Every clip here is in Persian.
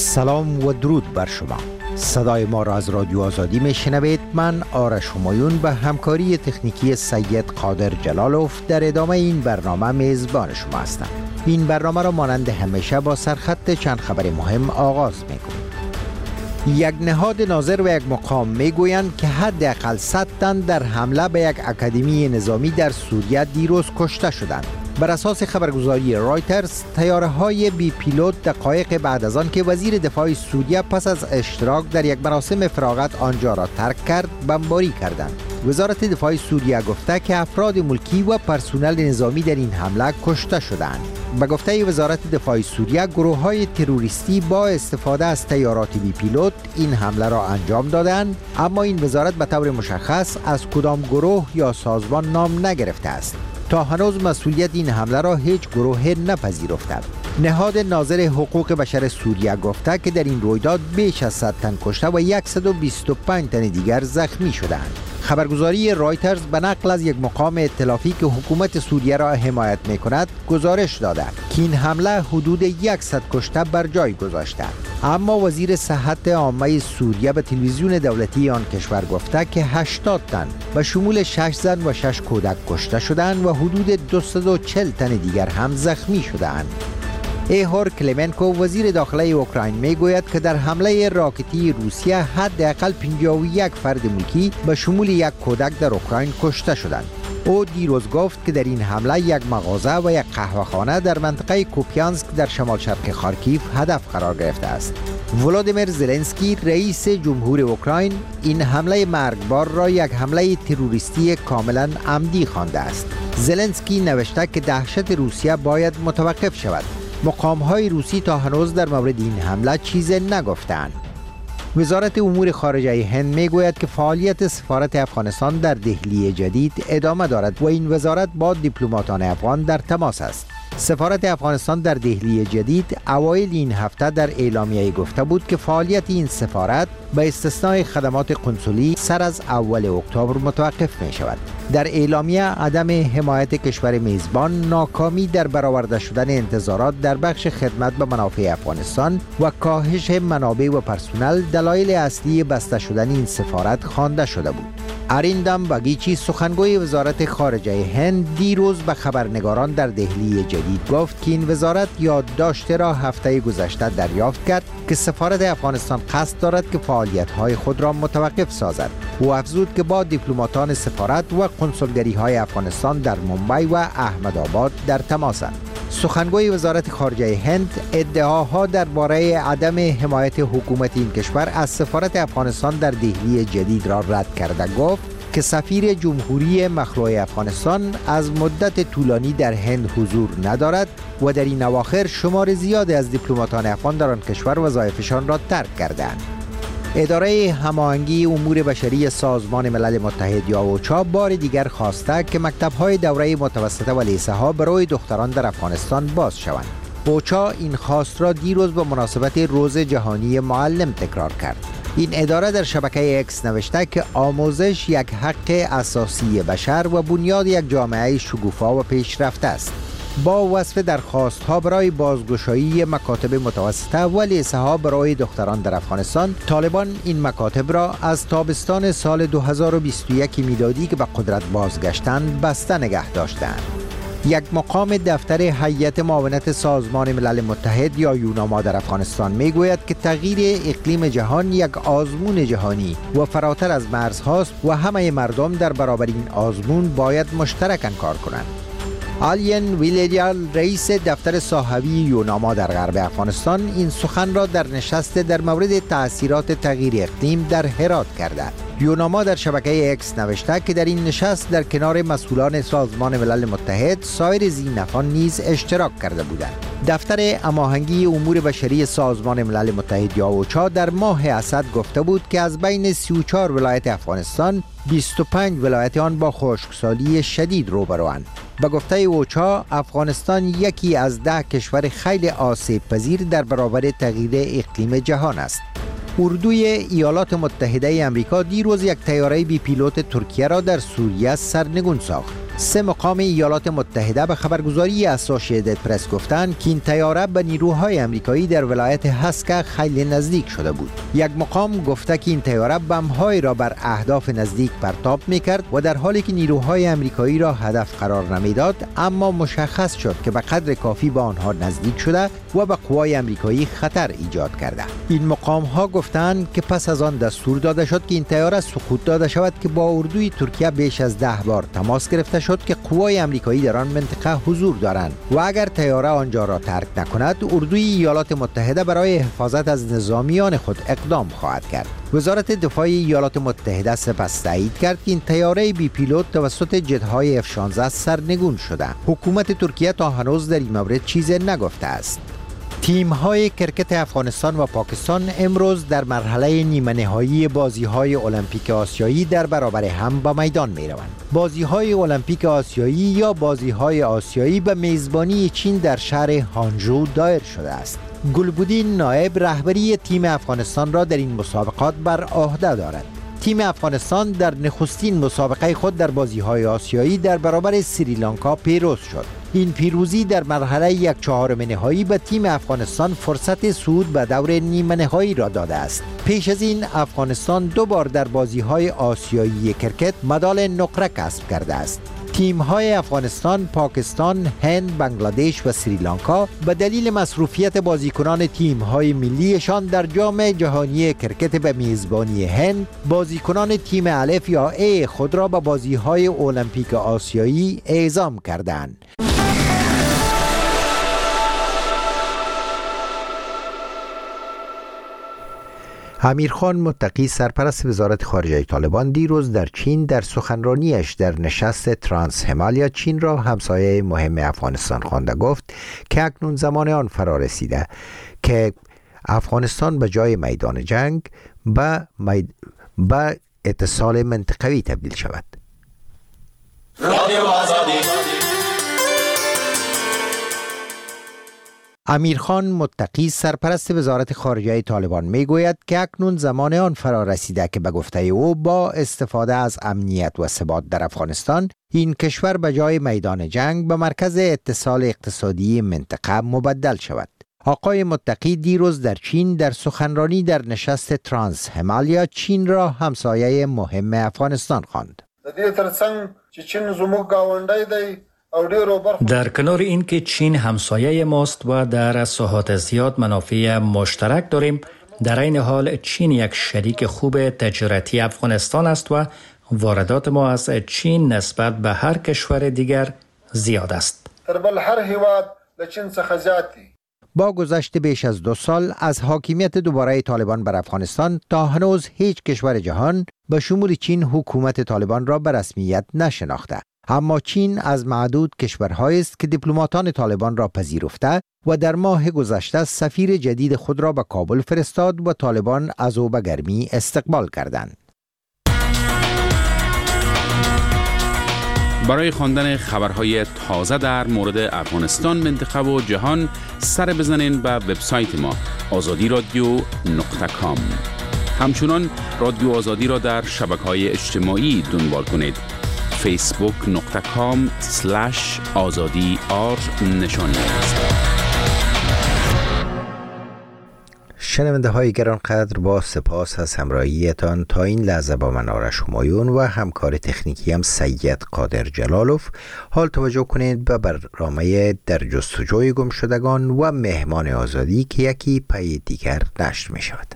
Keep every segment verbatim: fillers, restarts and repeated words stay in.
سلام و درود بر شما. صدای ما را از رادیو آزادی میشنوید. من آرش همایون به همکاری تکنیکی سید قادر جلالوف در ادامه این برنامه میزبان شما هستم. این برنامه را مانند همیشه با سرخط چند خبر مهم آغاز میکنیم. یک نهاد ناظر و یک مقام میگویند که حداقل صد تن در حمله به یک اکادمی نظامی در سوریه دیروز کشته شدند. بر اساس خبرگزاری رایترز، طیاره‌های بی پیلوت دقایق بعد از آن که وزیر دفاع سوریه پس از اشتراک در یک مراسم فراغت آنجا را ترک کرد، بمباری کردند. وزارت دفاع سوریه گفته که افراد ملکی و پرسنل نظامی در این حمله کشته شدند. به گفته وزارت دفاع سوریه، گروه‌های تروریستی با استفاده از طیارات بی پیلوت این حمله را انجام دادند، اما این وزارت به طور مشخص از کدام گروه یا سازمان نام نگرفته است. تا هنوز مسئولیت این حمله را هیچ گروه نپذیرفته. نهاد ناظر حقوق بشر سوریه گفته که در این رویداد بیش از صد تن کشته و صد و بیست و پنج تن دیگر زخمی شدند. خبرگزاری رایترز به نقل از یک مقام ائتلافی که حکومت سوریه را حمایت می‌کند گزارش داده که این حمله حدود صد کشته بر جای گذاشته. اما وزیر صحت عامه سوریه به تلویزیون دولتی آن کشور گفته که هشتاد تن به شمول شش زن و شش کودک کشته شدند و حدود دویست و چهل تن دیگر هم زخمی شدند. ایهور کلمنکو وزیر داخله اوکراین میگوید که در حمله راکتی روسیه حداقل پنجاه و یک فرد ملکی به شمول یک کودک در اوکراین کشته شدند. او دیروز گفت که در این حمله یک مغازه و یک قهوه‌خانه در منطقه کوپیانسک در شمال شرق خارکیف هدف قرار گرفته است. ولادیمیر زلنسکی رئیس جمهور اوکراین این حمله مرگبار را یک حمله تروریستی کاملا عمدی خوانده است. زلنسکی نوشته که دهشت روسیه باید متوقف شود. مقام‌های روسی تا هنوز در مورد این حمله چیزی نگفتند. وزارت امور خارجه هند میگوید که فعالیت سفارت افغانستان در دهلی جدید ادامه دارد و این وزارت با دیپلماتان افغان در تماس است. سفارت افغانستان در دهلی جدید اوایل این هفته در اعلامیه گفته بود که فعالیت این سفارت به استثنای خدمات قنسولی سر از اول اکتبر متوقف می شود. در اعلامیه عدم حمایت کشور میزبان، ناکامی در برآورده شدن انتظارات در بخش خدمت به منافع افغانستان و کاهش منابع و پرسنل دلایل اصلی بسته شدن این سفارت خوانده شده بود. اریندام باگیچی سخنگوی وزارت خارجه هند دیروز به خبرنگاران در دهلی جدید گفت که این وزارت یادداشت را هفته گذشته دریافت کرد که سفارت افغانستان قصد دارد که فعالیت‌های خود را متوقف سازد. او افزود که با دیپلماتان سفارت و کنسولگری‌های افغانستان در ممبئی و احمدآباد در تماسند. سخنگوی وزارت خارجه هند ادعاها درباره عدم حمایت حکومت این کشور از سفارت افغانستان در دهلی جدید را رد کرده گفت که سفیر جمهوری مخلوع افغانستان از مدت طولانی در هند حضور ندارد و در این اواخر شمار زیادی از دیپلماتان افغان در آن کشور وظایفشان را ترک کردند. اداره هماهنگی امور بشری سازمان ملل متحد یا اوچا بار دیگر خواسته که مکتب‌های دوره متوسطه و لیسه‌ها برای دختران در افغانستان باز شوند. اوچا این خواست را دیروز به مناسبت روز جهانی معلم تکرار کرد. این اداره در شبکه اکس نوشته که آموزش یک حق اساسی بشر و بنیاد یک جامعه شکوفا و پیشرفته است. با وصف درخواست‌ها برای بازگشایی مکاتب متوسطه و لیسه‌ها برای دختران در افغانستان، طالبان این مکاتب را از تابستان سال دو هزار و بیست و یک میلادی که به قدرت بازگشتند بسته نگه داشتند. یک مقام دفتر هیئت معاونت سازمان ملل متحد یا یوناما در افغانستان میگوید که تغییر اقلیم جهان یک آزمون جهانی و فراتر از مرزهاست و همه مردم در برابر این آزمون باید مشترکاً کار کنند. آلین ویلیریال رئیس دفتر صاحبی یوناما در غرب افغانستان این سخن را در نشست در مورد تأثیرات تغییر اقلیم در هرات کرده. یوناما در شبکه اکس نوشته که در این نشست در کنار مسئولان سازمان ملل متحد سایر ذی‌نفعان نیز اشتراک کرده بودند. دفتر هماهنگی امور بشری سازمان ملل متحد یا اوچا در ماه اسد گفته بود که از بین سی و چهار ولایت افغانستان بیست و پنج ولایت آن با خشکسالی شدید روبروند. به گفته اوچا، افغانستان یکی از ده کشور خیلی آسیب پذیر در برابر تغییر اقلیم جهان است. اردوی ایالات متحده آمریکا دیروز یک طیاره بی پیلوت ترکیه را در سوریه سرنگون ساخت. سه مقام ایالات متحده به خبرگزاری اسوسییتد پرس گفتند که این طیاره به نیروهای آمریکایی در ولایت هسکه خیلی نزدیک شده بود. یک مقام گفته که این طیاره بم‌های را بر اهداف نزدیک پرتاب می‌کرد و در حالی که نیروهای آمریکایی را هدف قرار نمیداد، اما مشخص شد که به قدر کافی به آنها نزدیک شده و به قوای آمریکایی خطر ایجاد کرده. این مقام‌ها گفتند که پس از آن دستور داده شد که این طیاره سقوط داده شود که با اردوی ترکیه بیش از ده بار تماس گرفته شد که قوای آمریکایی در آن منطقه حضور دارند و اگر طیاره آنجا را ترک نکند، اردوی ایالات متحده برای حفاظت از نظامیان خود اقدام خواهد کرد. وزارت دفاع ایالات متحده سپس تایید کرد که این طیاره بی پیلوت توسط جت‌های اف شانزده سرنگون شده. حکومت ترکیه تا هنوز در این مورد چیزی نگفته است. تیم‌های کرکت افغانستان و پاکستان امروز در مرحله نیمه نهایی بازی‌های المپیک آسیایی در برابر هم به میدان می‌روند. بازی‌های المپیک آسیایی یا بازی‌های آسیایی به میزبانی چین در شهر هانجو دایر شده است. گلبودین نایب رهبری تیم افغانستان را در این مسابقات بر عهده دارد. تیم افغانستان در نخستین مسابقه خود در بازی‌های آسیایی در برابر سریلانکا پیروز شد. این پیروزی در مرحله یک چهارم نهایی به تیم افغانستان فرصت صعود به دور نیمه نهایی را داده است. پیش از این افغانستان دو بار در بازی‌های آسیایی کرکت مدال نقره کسب کرده است. تیم‌های افغانستان، پاکستان، هند، بنگلادش و سریلانکا به دلیل مصروفیت بازیکنان تیم‌های ملیشان در جام جهانی کرکت به میزبانی هند، بازیکنان تیم الف یا ای خود را به بازی‌های المپیک آسیایی اعزام کردند. امیرخان متقی سرپرست وزارت خارجه طالبان دیروز در چین در سخنرانیش در نشست ترانس همالیا چین را همسایه مهم افغانستان خوانده گفت که اکنون زمان آن فرا رسیده که افغانستان به جای میدان جنگ به مید... به اتصال منطقوی تبدیل شود. امیرخان متقی سرپرست وزارت خارجه طالبان میگوید که اکنون زمان آن فرا رسیده که به گفته او با استفاده از امنیت و ثبات در افغانستان این کشور به جای میدان جنگ به مرکز اتصال اقتصادی منطقه مبدل شود. آقای متقی دیروز در چین در سخنرانی در نشست ترانس همالیا چین را همسایه مهم افغانستان خواند. در کنار این که چین همسایه ماست و در ساحات زیاد منافع مشترک داریم، در این حال چین یک شریک خوب تجارتی افغانستان است و واردات ما از چین نسبت به هر کشور دیگر زیاد است. با گذشت بیش از دو سال از حاکمیت دوباره طالبان بر افغانستان تا هنوز هیچ کشور جهان به شمول چین حکومت طالبان را به رسمیت نشناخته. اما چین از معدود کشورهایی است که دیپلماتان طالبان را پذیرفته و در ماه گذشته سفیر جدید خود را به کابل فرستاد و طالبان از او به گرمی استقبال کردند. برای خواندن خبرهای تازه در مورد افغانستان، منطقه و جهان سر بزنین به وبسایت ما آزادی رادیو نقطه کام. همچنان رادیو آزادی را در شبکه‌های اجتماعی دنبال کنید. فیسبوک نقطه کام سلش آزادی آر نشانی است. شنونده های گرانقدر، با سپاس از همراهیتان تا این لحظه با من آرش همایون و همکار تکنیکی هم سید قادر جلالوف. حال توجه کنید به برنامه در جستجوی گمشدگان و مهمان آزادی که یکی پی دیگر نشر می شود.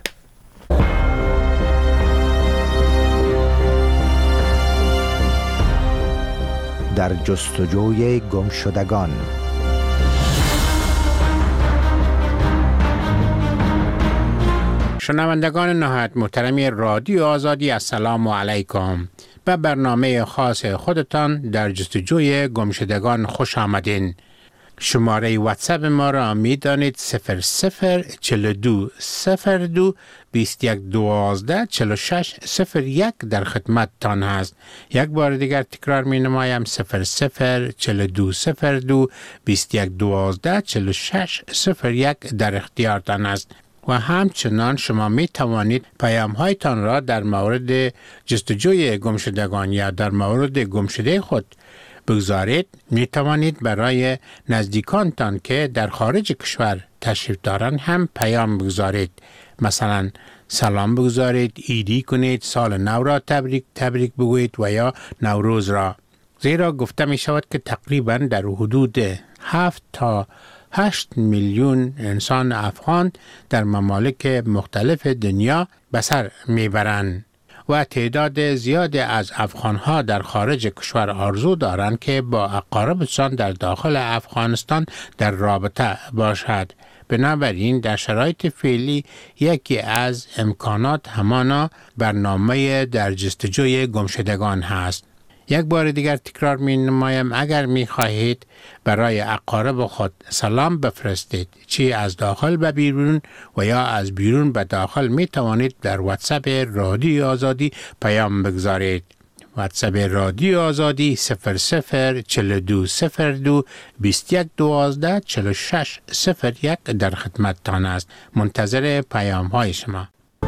در جستجوی گمشدگان. شنوندگان نهایت محترمی رادیو آزادی، السلام علیکم. به برنامه خاص خودتان در جستجوی گمشدگان خوش آمدین. شماره واتساپ ما را می دانید صفر صفر چل دو صفر دو بیست یک دوازده چل و شش صفر یک در خدمت تان هست. یک بار دیگر تکرار می نمایم صفر صفر چل دو صفر دو بیست یک دوازده چل و شش صفر یک در اختیار تان است. و همچنان شما می توانید پیام هایتان را در مورد جستجوی گمشدگان یا در مورد گمشده خود بگذارید، می توانید برای نزدیکانتان که در خارج کشور تشریف دارند هم پیام بگذارید. مثلا سلام بگذارید، ایدی کنید، سال نو را تبریک تبریک بگویید و یا نوروز را. زیرا گفته می شود که تقریبا در حدود هفت تا هشت میلیون انسان افغان در ممالک مختلف دنیا به سر میبرند و تعداد زیادی از افغانها در خارج کشور آرزو دارند که با اقاربشان در داخل افغانستان در رابطه باشد. بنابراین در شرایط فعلی یکی از امکانات همانا برنامه در جستجوی گمشدگان هست. یک بار دیگر تکرار می نمایم، اگر می خواهید برای اقارب خود سلام بفرستید، چی از داخل به بیرون و یا از بیرون به داخل، می توانید در واتساپ رادیو آزادی پیام بگذارید. واتساپ رادیو آزادی صفر صفر چهل و دو صفر دو بیست و یک دوازده چهل و شش صفر یک در خدمت تان است. منتظر پیام های شما.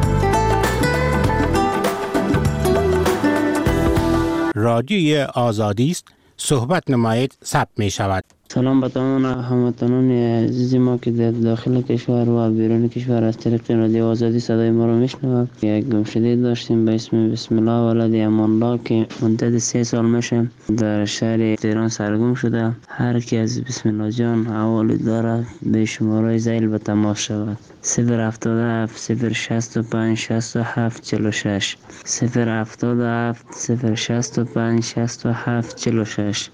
رادیوی آزادی است، صحبت نمایید، ثبت می شود. سلام به تمام هموطنان عزیز ما که در داخل کشور و بیرون کشور از طریق رادیو آزادی صدای ما را میشنوند. یک گمشده داشتیم به اسم بسم الله ولد امان الله که مدت سه سال میشه در شهر تهران سرگم شده. هر کی از بسم الله جان حوالی داره به شماره زیل به تماس شود. صفر هفتاد و هفت صفر شصت و پنج شصت و هفت چهل و شش صفر هفتاد و هفت صفر شصت و پنج شصت و هفت چهل و شش.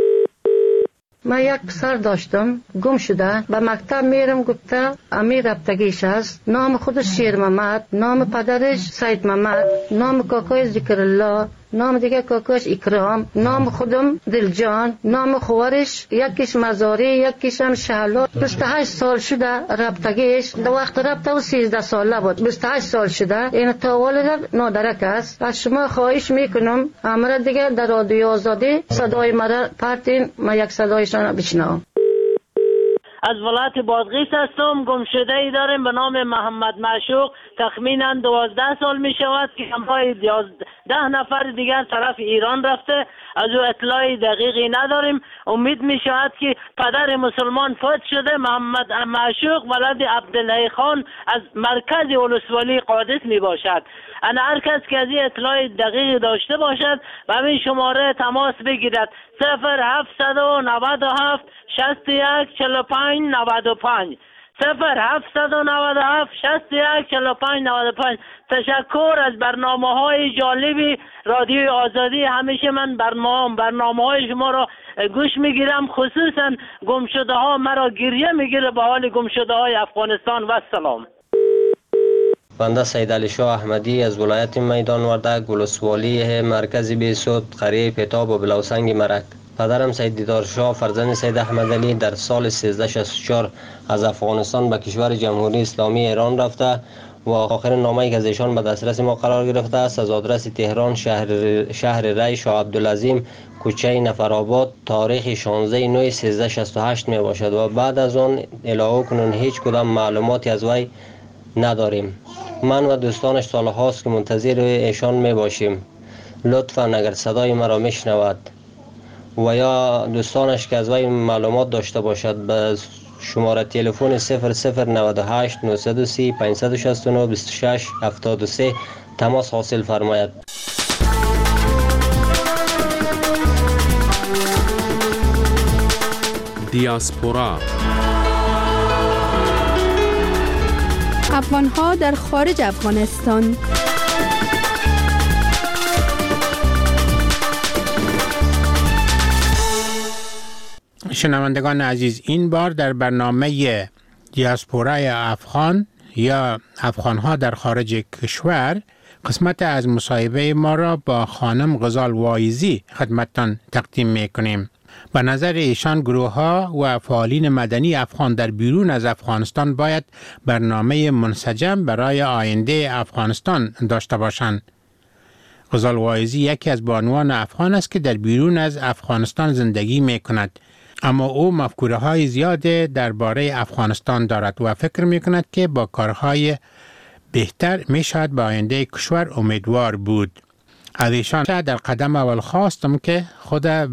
من یک پسر داشتم گم شده، به مکتب میرم گفته امیر رفتگیش است. نام خودش شیر محمد، نام پدرش سید محمد، نام کاکای ذکر الله، نام دیگه کاکاش اکرام، نام خودم دلجان، نام خوارش یکیش مزاری یکیش هم شهلا. بیست و هشت سال شده رفتگیش، در وقت رفته و سیزده ساله بود. بیست و هشت سال شده، این تا والد نادرک است. از شما خواهش میکنم امر دیگه در رادیو آزادی صدای مرا پرتین، من یک صدایشان بشنوم. از ولایت بادغیس هستم. گم شده ای داریم به نام محمد معشوق، تخمینا دوازده سال می شود که همراه ده نفر دیگر طرف ایران رفته. از او اطلاعی دقیقی نداریم. امید می شود که پدر مسلمان فوت شده. محمد معشوق ولد عبدالله خان از مرکز ولسوالی قادس می باشد. انا هر کس که از این اطلاع دقیق داشته باشد و همین شماره تماس بگیرد. صفر هفتصد و نود و هفت شصت و یک چهل و پنج نود و پنج صفر هفتصد و نود و هفت شصت و یک چهل و پنج نود و پنج. تشکر از برنامه های جالبی رادیو آزادی. همیشه من برنامه برنامه های شما را گوش میگیرم، خصوصا گمشده ها مرا گریه میگیره به حال گمشده های افغانستان. و سلام. بنده سید علی شاه احمدی از ولایت میدان وردک، ولسوالی مرکز بیسود، قریه پتاب و بلوسنگ مرک. پدرم سید دیدار شاه فرزند سید احمد علی در سال سیزده شصت و چهار از افغانستان به کشور جمهوری اسلامی ایران رفته و آخرین نامه‌ای که از ایشان به دسترس ما قرار گرفته است از آدرس تهران، شهر شهر ری، شاه عبدالعظیم، کوچه نفرآباد، تاریخ شانزده نه سیزده شصت و هشت می باشد و بعد از آن الهو کنون هیچ کدام معلوماتی از وی نداریم. من و دوستانش سال هاست که منتظر ایشان می باشیم. لطفاً اگر صدای مرا میشنود و یا دوستانش که از وی معلومات داشته باشد به شماره تلفن صفر صفر نود و هشت نهصد و سی پانصد و شصت و نه بیست و شش هفتاد و سه تماس حاصل فرماید. دیاسپورا افغان‌ها در خارج افغانستان. شنوندگان عزیز، این بار در برنامه دیاسپورای افغان یا افغان‌ها در خارج کشور قسمت از مصاحبه ما را با خانم غزال وایزی خدمتتان تقدیم می‌کنیم. به نظر ایشان گروه‌ها و فعالین مدنی افغان در بیرون از افغانستان باید برنامه منسجم برای آینده افغانستان داشته باشند. غزال وایزی یکی از بانوان افغان است که در بیرون از افغانستان زندگی می‌کند، اما او مفکوره‌های زیاد درباره افغانستان دارد و فکر می‌کند که با کارهای بهتر می‌شود به آینده کشور امیدوار بود. از ایشان در قدم اول خواستم که خود